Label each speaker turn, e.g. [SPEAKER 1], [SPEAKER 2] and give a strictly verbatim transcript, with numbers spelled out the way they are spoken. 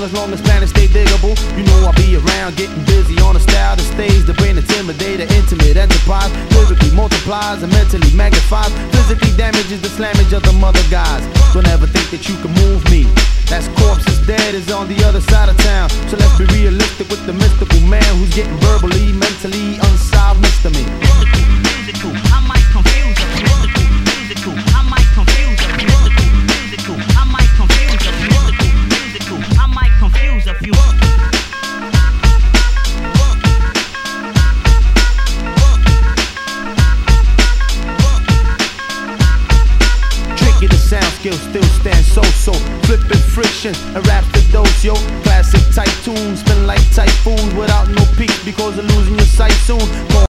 [SPEAKER 1] as long as planets stay diggable. You know I'll be around, getting busy on a style that stays. The brain intimidator, intimate enterprise. Lyrically multiplies and mentally magnifies. Physically damages the slammage of the mother guys. Don't ever think that you can move me. That's corpse is dead, is on the other side of town. So let's be realistic with the mystical man who's getting verbally, mentally unsolved mystery.
[SPEAKER 2] Mystical, musical, I might confuse us. Mystical, musical, I might confuse us. Mystical, musical, I might confuse us. Mystical, musical, I might confuse a few.
[SPEAKER 1] Tricky, the sound skill still stands so-so. Flipping friction, a rap the dose, yo. Classic type tunes, spin like typhoons without no peaks because of losing your sight soon.